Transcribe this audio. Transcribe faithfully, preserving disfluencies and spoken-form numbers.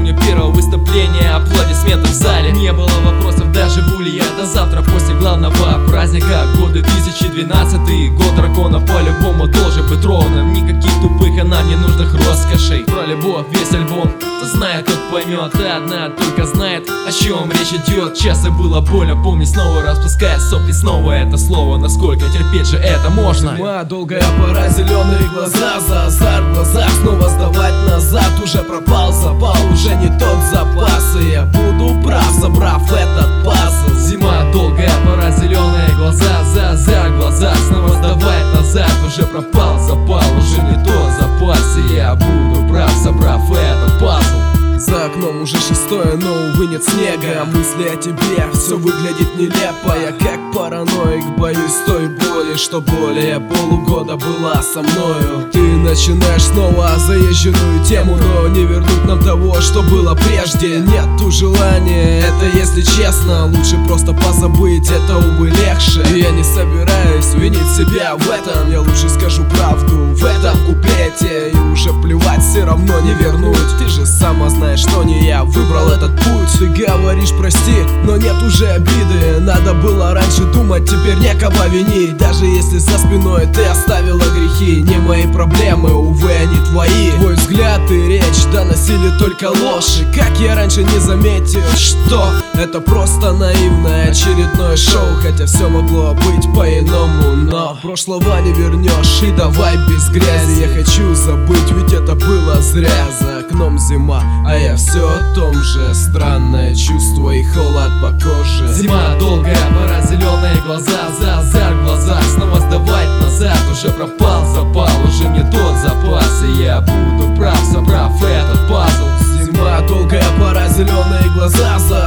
помню первого выступления, аплодисменты в зале. Не было вопросов даже були я до завтра после главного праздника. Годы тысяча двенадцатый, год дракона по-любому должен быть ровным. Никаких тупых и нам не нужных роскошей. Про любовь весь альбом, кто знает, тот поймет. И одна только знает, о чем речь идет. Часто было больно, помни снова, распуская сопли снова это слово. Насколько терпеть же это можно? Зима, долгая пора, зеленые глаза, за азарт в глазах снова сдавать назад. Уже пропал запал, уже не тот запас, и я буду прав, собрав этот пазл. Зима, долгая пора, зеленые глаза, за азарт в глазах снова сдавать назад. Уже пропал запал, уже не тот запас, и я буду прав, собрав этот пазл. За окном уже шестое, но увы нет снега. Мысли о тебе, все выглядит нелепо. Я как параноик, боюсь той боли, что более полугода была со мною. Ты начинаешь снова заезженную тему, но не вернуть нам того, что было прежде. Нету желания, это если честно. Лучше просто позабыть, это увы легче. Я не собираюсь винить себя в этом, я лучше скажу правду в этом куплете. И уже плевать, все равно не вернуть. Ты же сама знаешь, что не я выбрал этот путь. Ты говоришь прости, но нет уже обиды. Надо было раньше думать, теперь некого винить. Даже если за спиной ты оставила грехи, не мои проблемы, увы, они твои. Твой взгляд и речь доносили только ложь. И как я раньше не заметил, что это просто наивное очередное шоу. Хотя все могло быть по-иному, но прошлого не вернешь, и давай без грязи. Я хочу забыть, ведь это было зря. За окном зима, а я все о том же. Странное чувство и холод по коже. Зима, долгая пора, зеленые глаза, за азарт в глазах снова сдавать назад. Уже пропал запал, уже не тот запас, и я буду прав, собрав этот пазл. Зима, долгая пора, зеленые глаза, за